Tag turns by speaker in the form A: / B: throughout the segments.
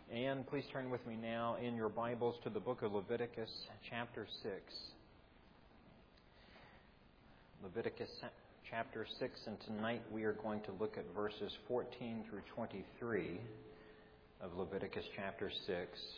A: And please turn with me now in your Bibles to the book of Leviticus, chapter 6. Leviticus chapter 6, and tonight we are going to look at verses 14 through 23 of Leviticus chapter 6.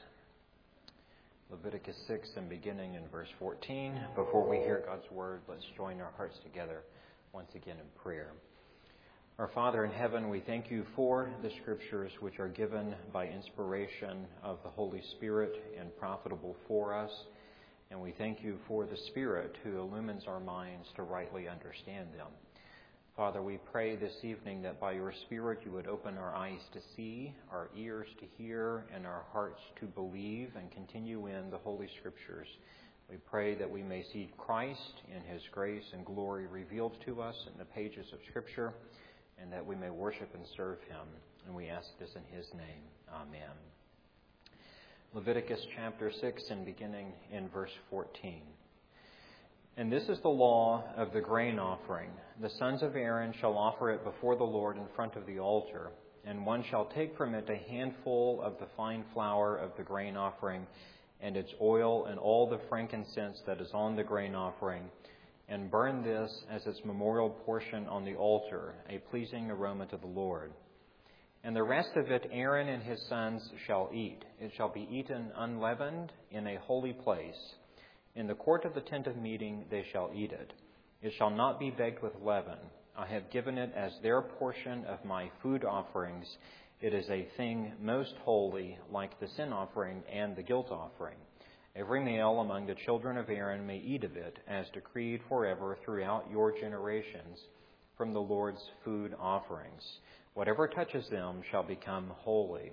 A: Leviticus 6 and beginning in verse 14. Before we hear God's word, let's join our hearts together once again in prayer. Our Father in heaven, we thank you for the Scriptures which are given by inspiration of the Holy Spirit and profitable for us. And we thank you for the Spirit who illumines our minds to rightly understand them. Father, we pray this evening that by your Spirit you would open our eyes to see, our ears to hear, and our hearts to believe and continue in the Holy Scriptures. We pray that we may see Christ in his grace and glory revealed to us in the pages of Scripture, and that we may worship and serve him. And we ask this in his name. Amen. Leviticus chapter 6 and beginning in verse 14. And this is the law of the grain offering. The sons of Aaron shall offer it before the Lord in front of the altar, and one shall take from it a handful of the fine flour of the grain offering, and its oil, and all the frankincense that is on the grain offering, and burn this as its memorial portion on the altar, a pleasing aroma to the Lord. And the rest of it Aaron and his sons shall eat. It shall be eaten unleavened in a holy place. In the court of the tent of meeting they shall eat it. It shall not be baked with leaven. I have given it as their portion of my food offerings. It is a thing most holy, like the sin offering and the guilt offering. Every male among the children of Aaron may eat of it, as decreed forever throughout your generations, from the Lord's food offerings. Whatever touches them shall become holy.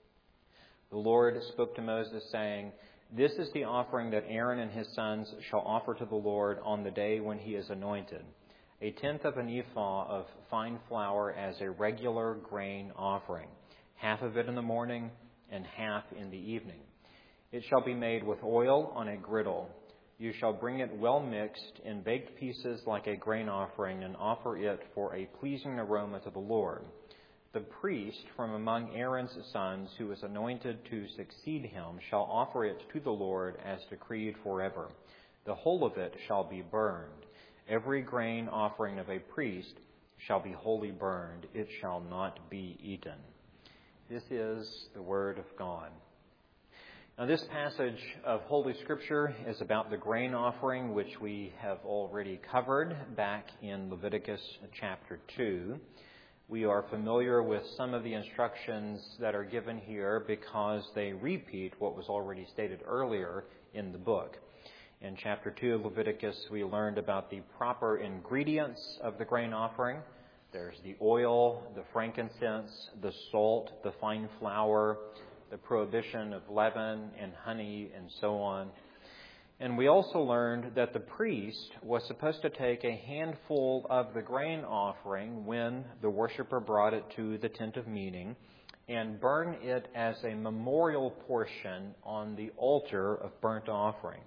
A: The Lord spoke to Moses, saying, This is the offering that Aaron and his sons shall offer to the Lord on the day when he is anointed, 1/10 of an ephah of fine flour as a regular grain offering, half of it in the morning and half in the evening. It shall be made with oil on a griddle. You shall bring it well mixed in baked pieces like a grain offering, and offer it for a pleasing aroma to the Lord. The priest from among Aaron's sons, who is anointed to succeed him, shall offer it to the Lord as decreed forever. The whole of it shall be burned. Every grain offering of a priest shall be wholly burned. It shall not be eaten. This is the word of God. Now, this passage of Holy Scripture is about the grain offering, which we have already covered back in Leviticus chapter 2. We are familiar with some of the instructions that are given here because they repeat what was already stated earlier in the book. In chapter 2 of Leviticus, we learned about the proper ingredients of the grain offering. There's the oil, the frankincense, the salt, the fine flour, the prohibition of leaven and honey, and so on. And we also learned that the priest was supposed to take a handful of the grain offering when the worshiper brought it to the tent of meeting and burn it as a memorial portion on the altar of burnt offering.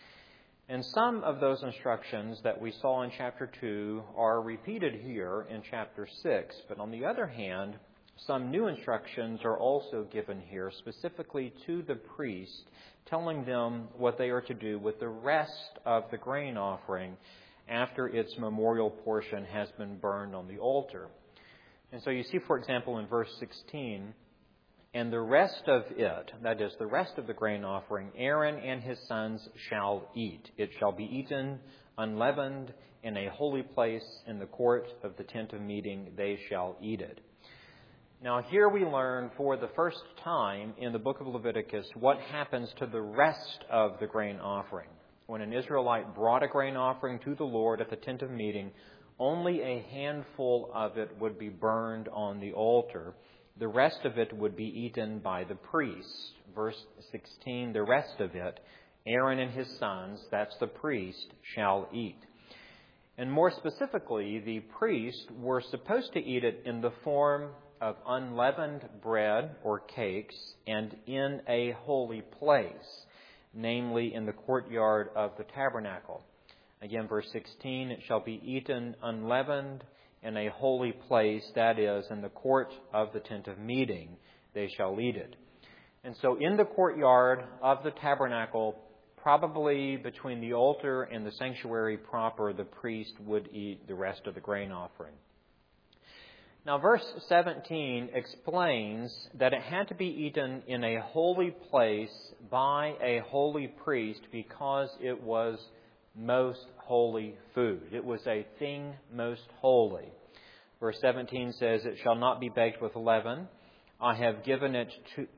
A: And some of those instructions that we saw in chapter 2 are repeated here in chapter 6. But on the other hand, some new instructions are also given here, specifically to the priest, telling them what they are to do with the rest of the grain offering after its memorial portion has been burned on the altar. And so you see, for example, in verse 16, and the rest of it, that is, the rest of the grain offering, Aaron and his sons shall eat. It shall be eaten unleavened in a holy place in the court of the tent of meeting. They shall eat it. Now, here we learn for the first time in the book of Leviticus what happens to the rest of the grain offering. When an Israelite brought a grain offering to the Lord at the tent of meeting, only a handful of it would be burned on the altar. The rest of it would be eaten by the priests. Verse 16, the rest of it, Aaron and his sons, that's the priest, shall eat. And more specifically, the priests were supposed to eat it in the form of unleavened bread or cakes and in a holy place, namely in the courtyard of the tabernacle. Again, verse 16, it shall be eaten unleavened in a holy place, that is, in the court of the tent of meeting. They shall eat it. And so in the courtyard of the tabernacle, probably between the altar and the sanctuary proper, the priest would eat the rest of the grain offering. Now, verse 17 explains that it had to be eaten in a holy place by a holy priest because it was most holy food. It was a thing most holy. Verse 17 says, "It shall not be baked with leaven. I have given it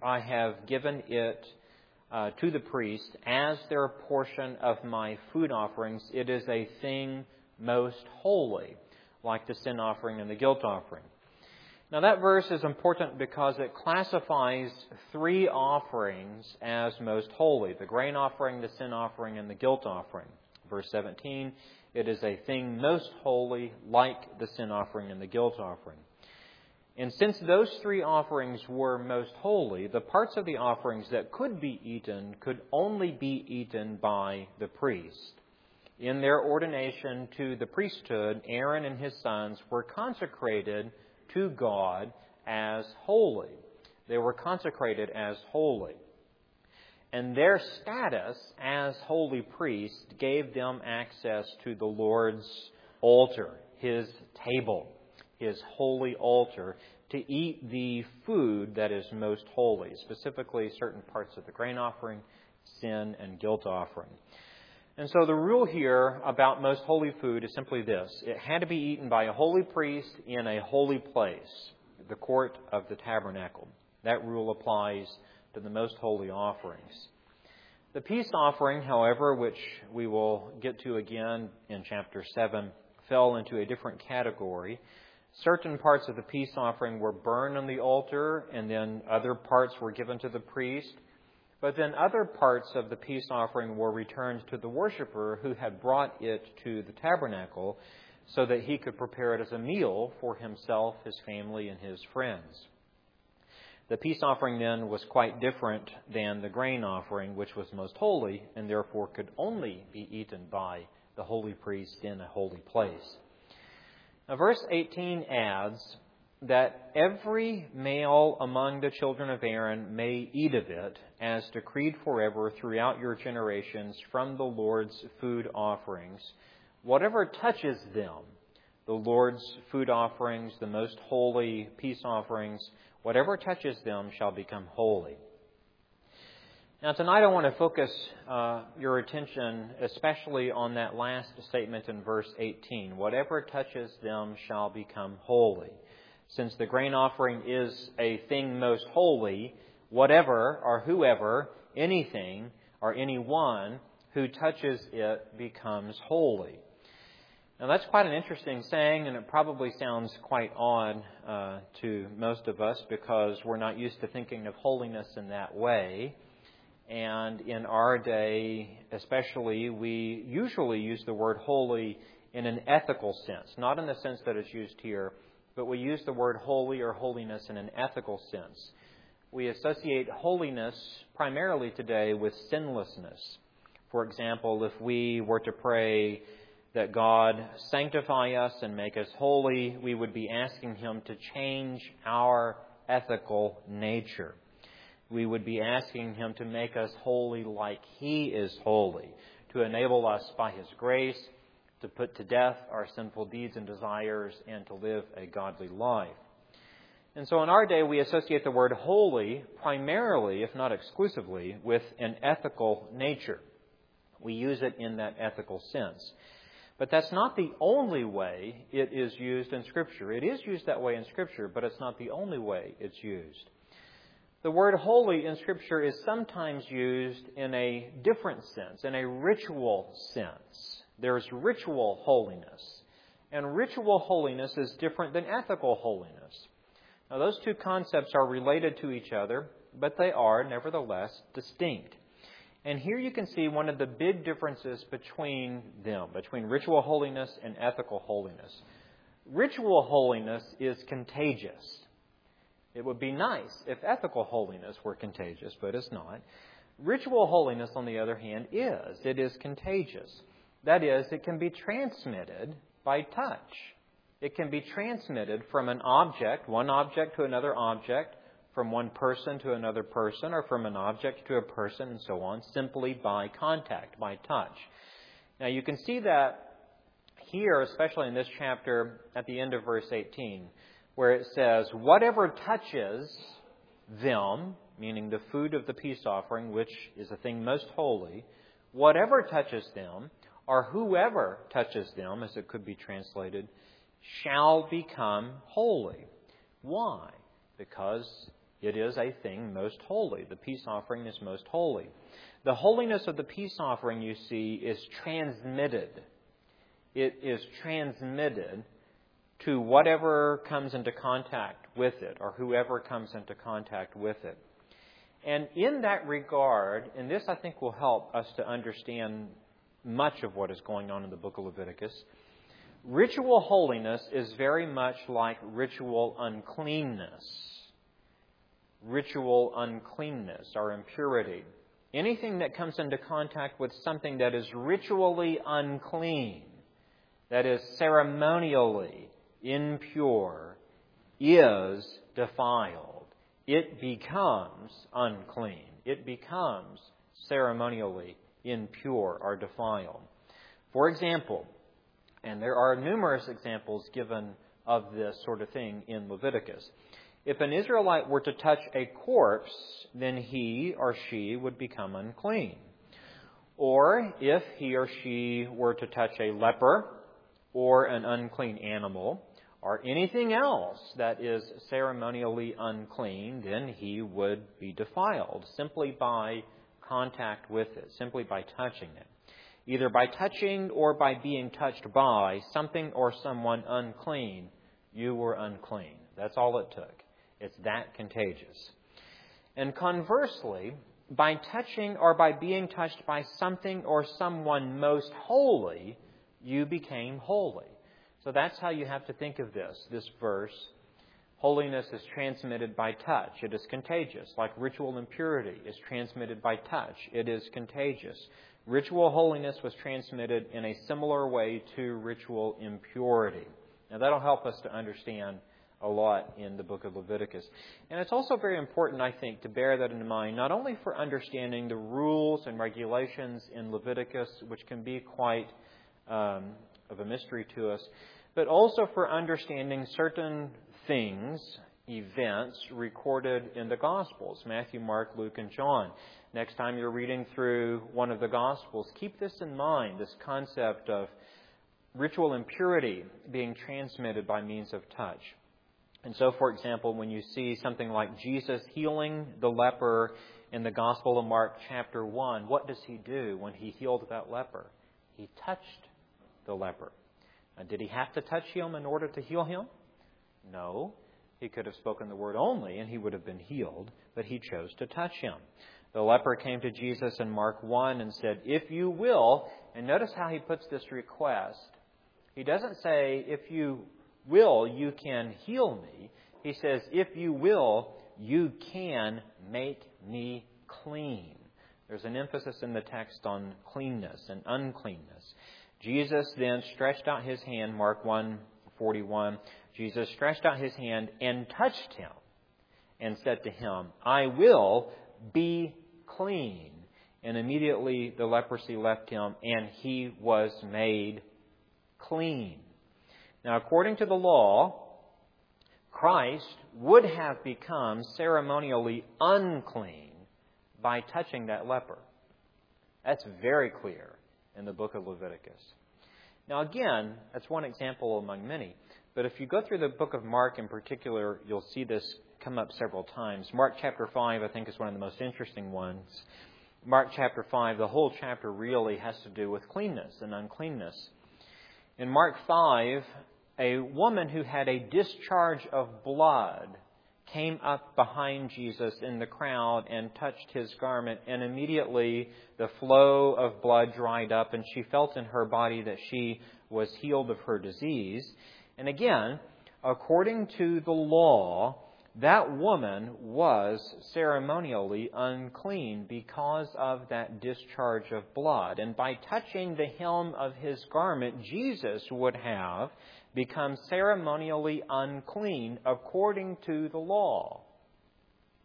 A: to the priest as their portion of my food offerings. It is a thing most holy," like the sin offering and the guilt offering. Now that verse is important because it classifies three offerings as most holy: the grain offering, the sin offering, and the guilt offering. Verse 17, it is a thing most holy, like the sin offering and the guilt offering. And since those three offerings were most holy, the parts of the offerings that could be eaten could only be eaten by the priest. In their ordination to the priesthood, Aaron and his sons were consecrated to God as holy. They were consecrated as holy. And their status as holy priests gave them access to the Lord's altar, His table, His holy altar, to eat the food that is most holy, specifically certain parts of the grain offering, sin and guilt offering. And so the rule here about most holy food is simply this: it had to be eaten by a holy priest in a holy place, the court of the tabernacle. That rule applies to the most holy offerings. The peace offering, however, which we will get to again in chapter 7, fell into a different category. Certain parts of the peace offering were burned on the altar, and then other parts were given to the priest. But then other parts of the peace offering were returned to the worshiper who had brought it to the tabernacle so that he could prepare it as a meal for himself, his family, and his friends. The peace offering then was quite different than the grain offering, which was most holy and therefore could only be eaten by the holy priest in a holy place. Now, verse 18 adds that every male among the children of Aaron may eat of it, as decreed forever throughout your generations from the Lord's food offerings. Whatever touches them, the Lord's food offerings, the most holy peace offerings, whatever touches them shall become holy. Now tonight I want to focus your attention especially on that last statement in verse 18. Whatever touches them shall become holy. Since the grain offering is a thing most holy, whatever or whoever, anything or anyone who touches it becomes holy. Now that's quite an interesting saying, and it probably sounds quite odd to most of us because we're not used to thinking of holiness in that way. And in our day, especially, we usually use the word holy in an ethical sense, not in the sense that it's used here, but we use the word holy or holiness in an ethical sense. We associate holiness primarily today with sinlessness. For example, if we were to pray that God sanctify us and make us holy, we would be asking Him to change our ethical nature. We would be asking Him to make us holy like He is holy, to enable us by His grace to put to death our sinful deeds and desires and to live a godly life. And so in our day, we associate the word holy primarily, if not exclusively, with an ethical nature. We use it in that ethical sense. But that's not the only way it is used in Scripture. It is used that way in Scripture, but it's not the only way it's used. The word holy in Scripture is sometimes used in a different sense, in a ritual sense. There's ritual holiness. And ritual holiness is different than ethical holiness. Now, those two concepts are related to each other, but they are, nevertheless, distinct. And here you can see one of the big differences between them, between ritual holiness and ethical holiness. Ritual holiness is contagious. It would be nice if ethical holiness were contagious, but it's not. Ritual holiness, on the other hand, is. It is contagious. That is, it can be transmitted by touch. It can be transmitted from an object, one object to another object, from one person to another person or from an object to a person and so on, simply by contact, by touch. Now you can see that here, especially in this chapter at the end of verse 18, where it says, whatever touches them, meaning the food of the peace offering, which is a thing most holy, whatever touches them, or whoever touches them, as it could be translated, shall become holy. Why? Because it is a thing most holy. The peace offering is most holy. The holiness of the peace offering, you see, is transmitted. It is transmitted to whatever comes into contact with it, or whoever comes into contact with it. And in that regard, and this I think will help us to understand much of what is going on in the book of Leviticus, ritual holiness is very much like ritual uncleanness. Ritual uncleanness or impurity. Anything that comes into contact with something that is ritually unclean, that is ceremonially impure, is defiled. It becomes unclean. It becomes ceremonially impure or defiled. For example, and there are numerous examples given of this sort of thing in Leviticus. If an Israelite were to touch a corpse, then he or she would become unclean. Or if he or she were to touch a leper or an unclean animal or anything else that is ceremonially unclean, then he would be defiled simply by contact with it, simply by touching it. Either by touching or by being touched by something or someone unclean, you were unclean. That's all it took. It's that contagious. And conversely, by touching or by being touched by something or someone most holy, you became holy. So that's how you have to think of this verse. Holiness is transmitted by touch. It is contagious. Like ritual impurity is transmitted by touch. It is contagious. Ritual holiness was transmitted in a similar way to ritual impurity. Now that'll help us to understand a lot in the book of Leviticus. And it's also very important, I think, to bear that in mind, not only for understanding the rules and regulations in Leviticus, which can be quite of a mystery to us, but also for understanding certain things, events recorded in the Gospels, Matthew, Mark, Luke, and John. Next time you're reading through one of the Gospels, keep this in mind, this concept of ritual impurity being transmitted by means of touch. And so, for example, when you see something like Jesus healing the leper in the Gospel of Mark chapter 1, what does he do when he healed that leper? He touched the leper. Now, did he have to touch him in order to heal him? No. He could have spoken the word only and he would have been healed, but he chose to touch him. The leper came to Jesus in Mark 1 and said, "If you will," and notice how he puts this request. He doesn't say, "If you will, you can heal me." He says, "If you will, you can make me clean." There's an emphasis in the text on cleanness and uncleanness. Jesus then stretched out his hand, Mark 1:41. Jesus stretched out his hand and touched him and said to him, "I will be clean." And immediately the leprosy left him and he was made clean. Now, according to the law, Christ would have become ceremonially unclean by touching that leper. That's very clear in the book of Leviticus. Now, again, that's one example among many. But if you go through the book of Mark in particular, you'll see this come up several times. Mark chapter 5, I think, is one of the most interesting ones. Mark chapter 5, the whole chapter really has to do with cleanness and uncleanness. In Mark 5, a woman who had a discharge of blood came up behind Jesus in the crowd and touched his garment, and immediately the flow of blood dried up, and she felt in her body that she was healed of her disease. And again, according to the law, that woman was ceremonially unclean because of that discharge of blood. And by touching the hem of his garment, Jesus would have become ceremonially unclean according to the law.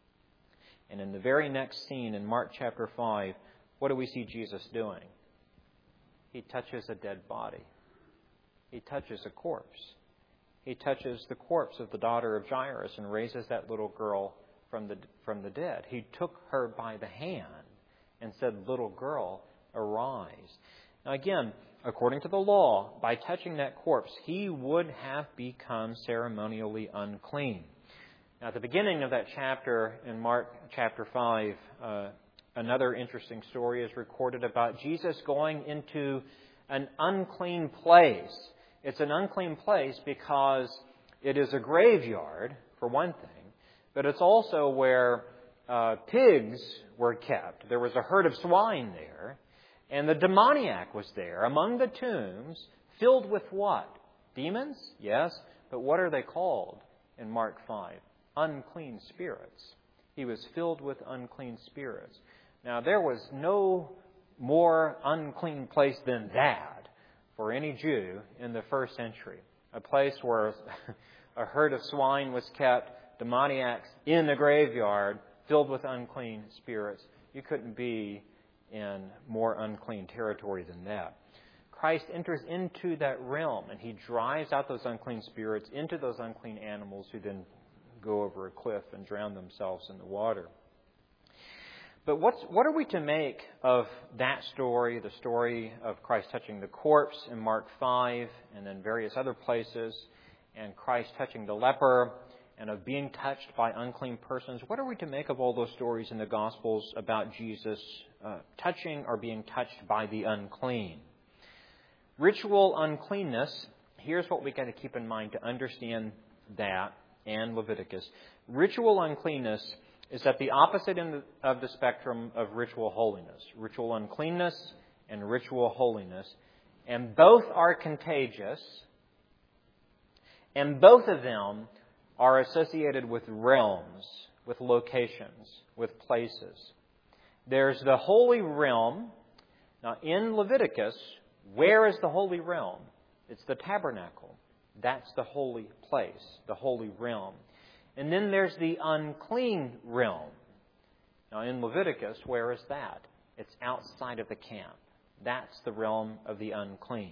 A: And in the very next scene in Mark chapter 5, what do we see Jesus doing? He touches a dead body. He touches a corpse. He touches the corpse of the daughter of Jairus and raises that little girl from the dead. He took her by the hand and said, "Little girl, arise." Now again, according to the law, by touching that corpse, he would have become ceremonially unclean. Now, at the beginning of that chapter, in Mark chapter 5, another interesting story is recorded about Jesus going into an unclean place. It's an unclean place because it is a graveyard, for one thing, but it's also where pigs were kept. There was a herd of swine there, and the demoniac was there among the tombs, filled with what? Demons? Yes, but what are they called in Mark 5? Unclean spirits. He was filled with unclean spirits. Now, there was no more unclean place than that for any Jew in the first century. A place where a herd of swine was kept, demoniacs in the graveyard, filled with unclean spirits. You couldn't be in more unclean territory than that. Christ enters into that realm, and he drives out those unclean spirits into those unclean animals who then go over a cliff and drown themselves in the water. But what are we to make of that story, the story of Christ touching the corpse in Mark 5 and then various other places, and Christ touching the leper, and of being touched by unclean persons? What are we to make of all those stories in the Gospels about Jesus touching or being touched by the unclean? Ritual uncleanness, here's what we've got to keep in mind to understand that and Leviticus. Ritual uncleanness is at the opposite end of the spectrum of ritual holiness. Ritual uncleanness and ritual holiness. And both are contagious. And both of them are associated with realms, with locations, with places. There's the holy realm. Now, in Leviticus, where is the holy realm? It's the tabernacle. That's the holy place, the holy realm. And then there's the unclean realm. Now, in Leviticus, where is that? It's outside of the camp. That's the realm of the unclean.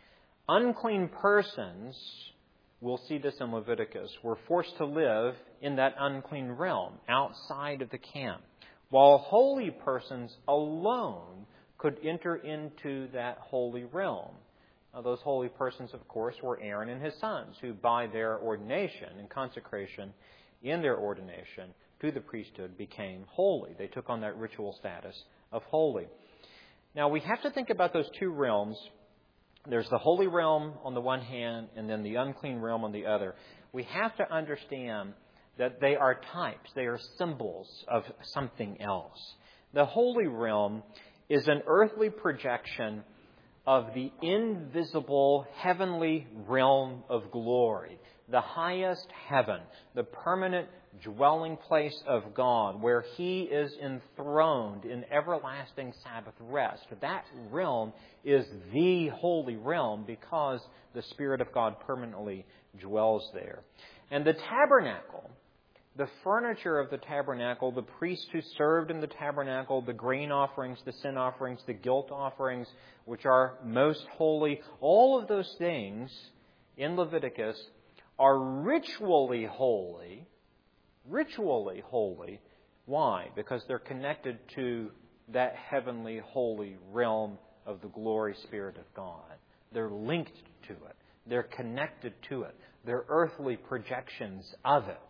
A: Unclean persons, we'll see this in Leviticus, were forced to live in that unclean realm, outside of the camp, while holy persons alone could enter into that holy realm. Now, those holy persons, of course, were Aaron and his sons, who by their ordination and consecration in their ordination to the priesthood became holy. They took on that ritual status of holy. Now, we have to think about those two realms. There's the holy realm on the one hand and then the unclean realm on the other. We have to understand that they are types. They are symbols of something else. The holy realm is an earthly projection of the invisible heavenly realm of glory, the highest heaven, the permanent dwelling place of God, where He is enthroned in everlasting Sabbath rest. That realm is the holy realm because the Spirit of God permanently dwells there. And the tabernacle, the furniture of the tabernacle, the priests who served in the tabernacle, the grain offerings, the sin offerings, the guilt offerings, which are most holy, all of those things in Leviticus are ritually holy. Ritually holy. Why? Because they're connected to that heavenly holy realm of the glory Spirit of God. They're linked to it. They're connected to it. They're earthly projections of it.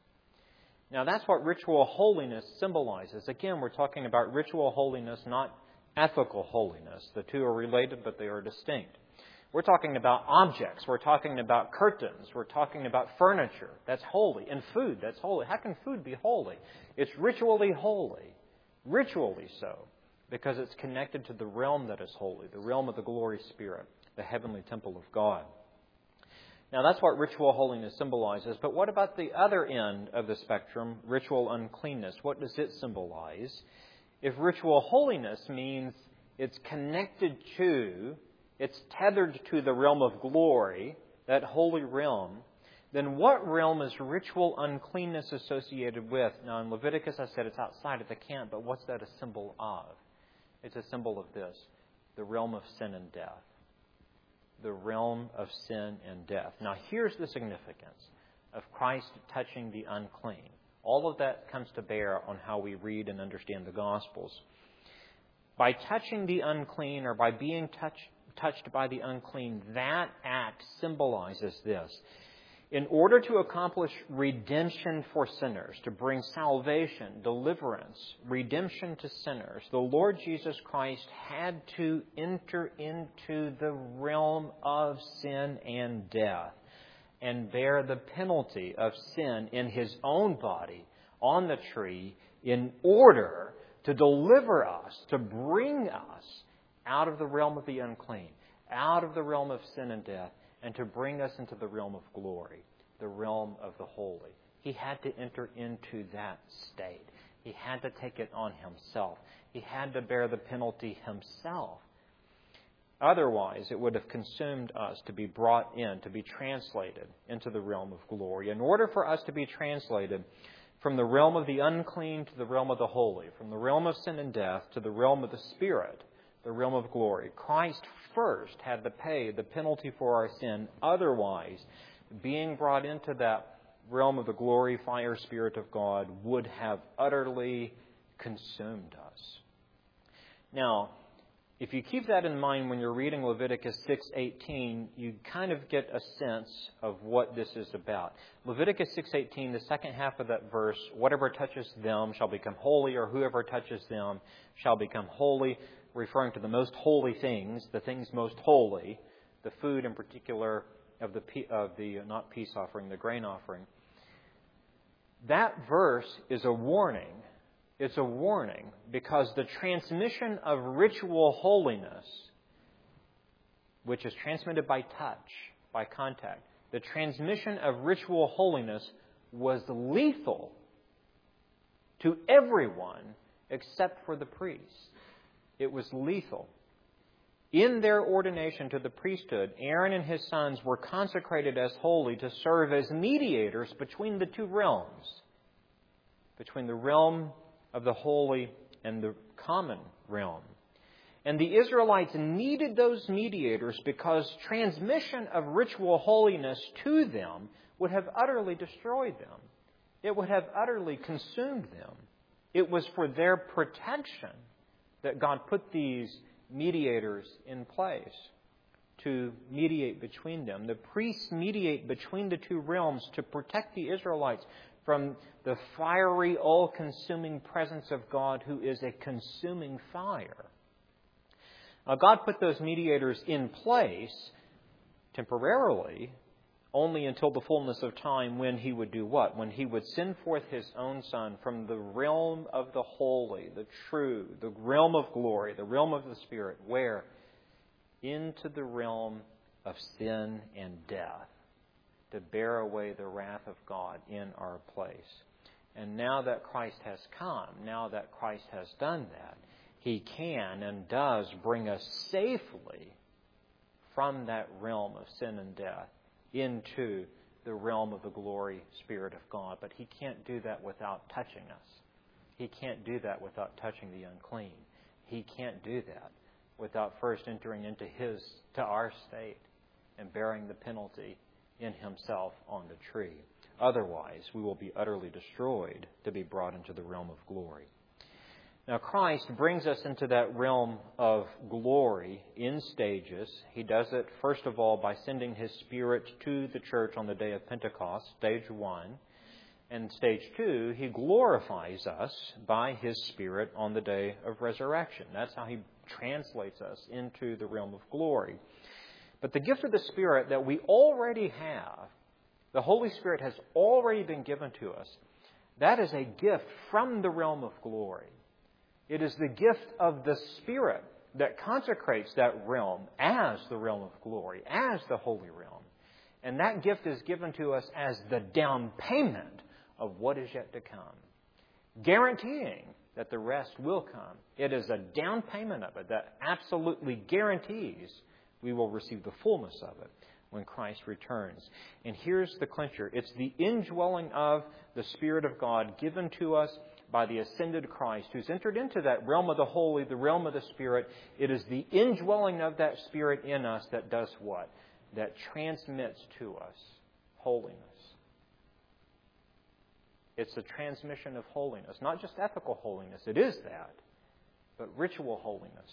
A: Now, that's what ritual holiness symbolizes. Again, we're talking about ritual holiness, not ethical holiness. The two are related, but they are distinct. We're talking about objects. We're talking about curtains. We're talking about furniture. That's holy. And food, that's holy. How can food be holy? It's ritually holy. Ritually so. Because it's connected to the realm that is holy, the realm of the glory Spirit, the heavenly temple of God. Now, that's what ritual holiness symbolizes. But what about the other end of the spectrum, ritual uncleanness? What does it symbolize? If ritual holiness means it's connected to, it's tethered to the realm of glory, that holy realm, then what realm is ritual uncleanness associated with? Now, in Leviticus, I said it's outside of the camp, but what's that a symbol of? It's a symbol of this, the realm of sin and death. The realm of sin and death. Now, here's the significance of Christ touching the unclean. All of that comes to bear on how we read and understand the Gospels. By touching the unclean or by being touched by the unclean, that act symbolizes this. In order to accomplish redemption for sinners, to bring salvation, deliverance, redemption to sinners, the Lord Jesus Christ had to enter into the realm of sin and death and bear the penalty of sin in His own body on the tree in order to deliver us, to bring us out of the realm of the unclean, out of the realm of sin and death, and to bring us into the realm of glory, the realm of the holy. He had to enter into that state. He had to take it on Himself. He had to bear the penalty Himself. Otherwise, it would have consumed us to be brought in, to be translated into the realm of glory. In order for us to be translated from the realm of the unclean to the realm of the holy, from the realm of sin and death to the realm of the Spirit, the realm of glory, Christ first had to pay the penalty for our sin. Otherwise, being brought into that realm of the glory, fire, Spirit of God would have utterly consumed us. Now, if you keep that in mind when you're reading Leviticus 6:18, you kind of get a sense of what this is about. Leviticus 6:18, the second half of that verse, whatever touches them shall become holy, or whoever touches them shall become holy, referring to the most holy things, the things most holy, the food in particular of the not peace offering, the grain offering. That verse is a warning. It's a warning because the transmission of ritual holiness, which is transmitted by touch, by contact, the transmission of ritual holiness was lethal to everyone except for the priests. It was lethal. In their ordination to the priesthood, Aaron and his sons were consecrated as holy to serve as mediators between the two realms, between the realm of the holy and the common realm. And the Israelites needed those mediators because transmission of ritual holiness to them would have utterly destroyed them. It would have utterly consumed them. It was for their protection that God put these mediators in place to mediate between them. The priests mediate between the two realms to protect the Israelites from the fiery, all-consuming presence of God, who is a consuming fire. Now, God put those mediators in place temporarily only until the fullness of time, when He would do what? When He would send forth His own Son from the realm of the holy, the true, the realm of glory, the realm of the Spirit. Where? Into the realm of sin and death, to bear away the wrath of God in our place. And now that Christ has come, now that Christ has done that, He can and does bring us safely from that realm of sin and death into the realm of the glory Spirit of God. But He can't do that without touching us. He can't do that without touching the unclean. He can't do that without first entering into our state and bearing the penalty in Himself on the tree. Otherwise, we will be utterly destroyed to be brought into the realm of glory. Now, Christ brings us into that realm of glory in stages. He does it, first of all, by sending His Spirit to the church on the day of Pentecost, stage 1. And stage 2, He glorifies us by His Spirit on the day of resurrection. That's how He translates us into the realm of glory. But the gift of the Spirit that we already have, the Holy Spirit has already been given to us. That is a gift from the realm of glory. It is the gift of the Spirit that consecrates that realm as the realm of glory, as the holy realm. And that gift is given to us as the down payment of what is yet to come, guaranteeing that the rest will come. It is a down payment of it that absolutely guarantees we will receive the fullness of it. when Christ returns. And here's the clincher. It's the indwelling of the Spirit of God given to us by the ascended Christ, who's entered into that realm of the holy, the realm of the Spirit. It is the indwelling of that Spirit in us that does what? That transmits to us holiness. It's the transmission of holiness, not just ethical holiness. It is that, but ritual holiness.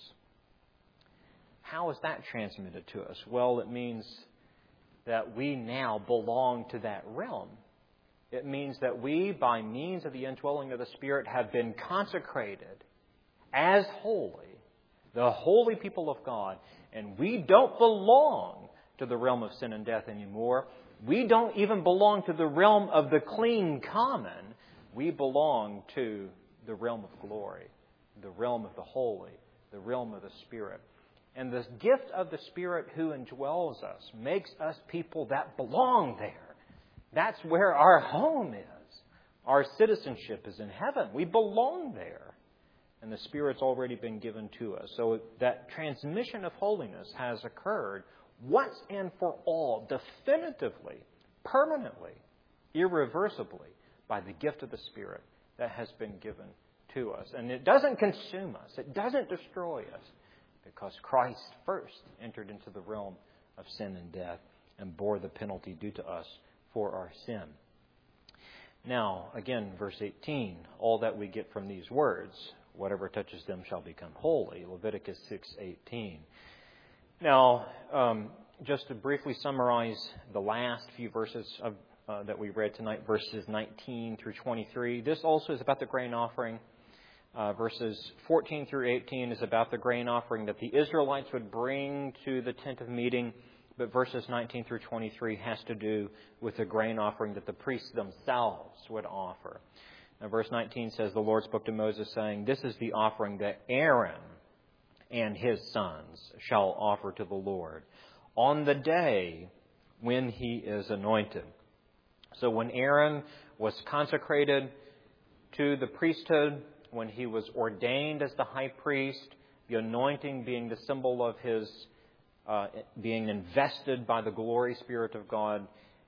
A: How is that transmitted to us? Well, it means that we now belong to that realm. It means that we, by means of the indwelling of the Spirit, have been consecrated as holy, the holy people of God. And we don't belong to the realm of sin and death anymore. We don't even belong to the realm of the clean common. We belong to the realm of glory, the realm of the holy, the realm of the Spirit. And the gift of the Spirit who indwells us makes us people that belong there. That's where our home is. Our citizenship is in heaven. We belong there. And the Spirit's already been given to us. So that transmission of holiness has occurred once and for all, definitively, permanently, irreversibly, by the gift of the Spirit that has been given to us. And it doesn't consume us. It doesn't destroy us, because Christ first entered into the realm of sin and death and bore the penalty due to us for our sin. Now, again, verse 18, all that we get from these words, whatever touches them shall become holy, Leviticus 6:18. Now, just to briefly summarize the last few verses that we read tonight, verses 19 through 23, this also is about the grain offering. Verses 14 through 18 is about the grain offering that the Israelites would bring to the tent of meeting. But verses 19 through 23 has to do with the grain offering that the priests themselves would offer. Now, verse 19 says, the Lord spoke to Moses, saying, this is the offering that Aaron and his sons shall offer to the Lord on the day when he is anointed. So when Aaron was consecrated to the priesthood, when he was ordained as the high priest, the anointing being the symbol of his being invested by the glory Spirit of God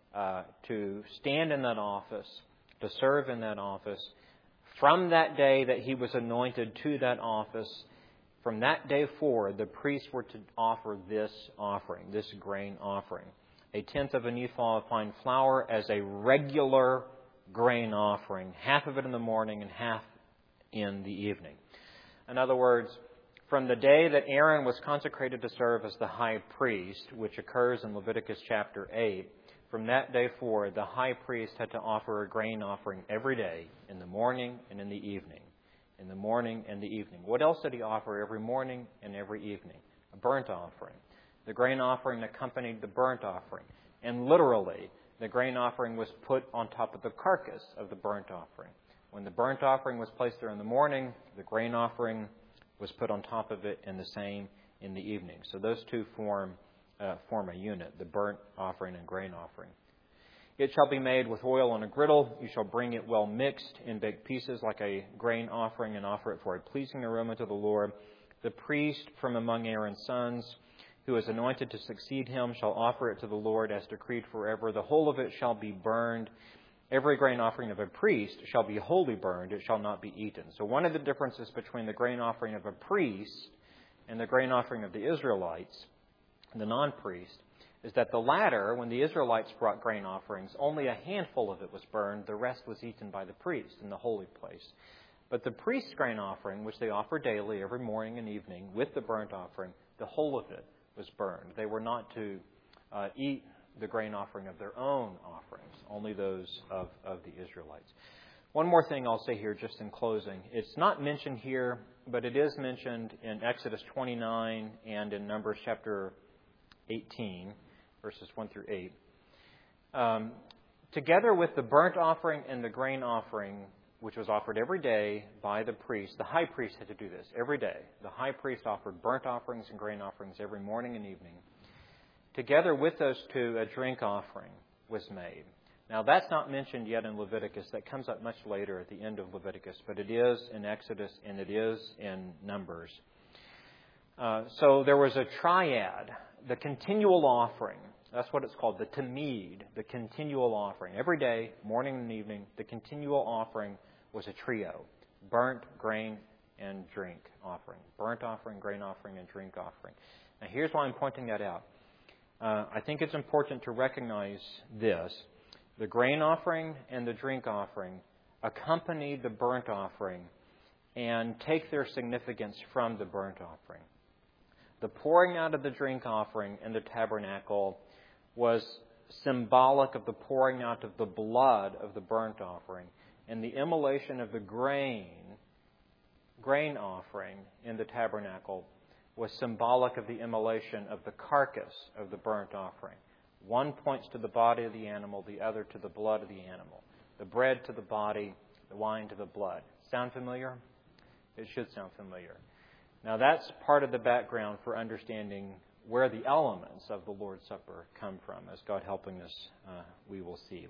A: to stand in that office, to serve in that office. From that day that he was anointed to that office, from that day forward, the priests were to offer this offering, this grain offering, 1/10 of an ephah of fine flour as a regular grain offering, half of it in the morning and half in the evening. In other words, from the day that Aaron was consecrated to serve as the high priest, which occurs in Leviticus chapter 8, from that day forward, the high priest had to offer a grain offering every day, in the morning and in the evening. In the morning and the evening. What else did he offer every morning and every evening? A burnt offering. The grain offering accompanied the burnt offering. And literally, the grain offering was put on top of the carcass of the burnt offering. When the burnt offering was placed there in the morning, the grain offering was put on top of it, and the same in the evening. So those two form a unit, the burnt offering and grain offering. It shall be made with oil on a griddle. You shall bring it well mixed in baked pieces like a grain offering and offer it for a pleasing aroma to the Lord. The priest from among Aaron's sons, who is anointed to succeed him, shall offer it to the Lord as decreed forever. The whole of it shall be burned. Every grain offering of a priest shall be wholly burned. It shall not be eaten. So one of the differences between the grain offering of a priest and the grain offering of the Israelites, the non-priest, is that the latter, when the Israelites brought grain offerings, only a handful of it was burned. The rest was eaten by the priest in the holy place. But the priest's grain offering, which they offered daily, every morning and evening, with the burnt offering, the whole of it was burned. They were not to eat the grain offering of their own offerings, only those of the Israelites. One more thing I'll say here just in closing. It's not mentioned here, but it is mentioned in Exodus 29 and in Numbers chapter 18, verses 1 through 8. Together with the burnt offering and the grain offering, which was offered every day by the priest, the high priest had to do this every day. The high priest offered burnt offerings and grain offerings every morning and evening. Together with those two, a drink offering was made. Now, that's not mentioned yet in Leviticus. That comes up much later at the end of Leviticus, but it is in Exodus and it is in Numbers. So there was a triad, the continual offering That's what it's called, the tamid, the continual offering. Every day, morning and evening, the continual offering was a trio: burnt, grain, and drink offering. Burnt offering, grain offering, and drink offering. Now here's why I'm pointing that out. I think it's important to recognize this. The grain offering and the drink offering accompany the burnt offering and take their significance from the burnt offering. The pouring out of the drink offering in the tabernacle was symbolic of the pouring out of the blood of the burnt offering, and the immolation of the grain offering in the tabernacle was symbolic of the immolation of the carcass of the burnt offering. One points to the body of the animal, the other to the blood of the animal. The bread to the body, the wine to the blood. Sound familiar? It should sound familiar. Now that's part of the background for understanding where the elements of the Lord's Supper come from. As God helping us, we will see.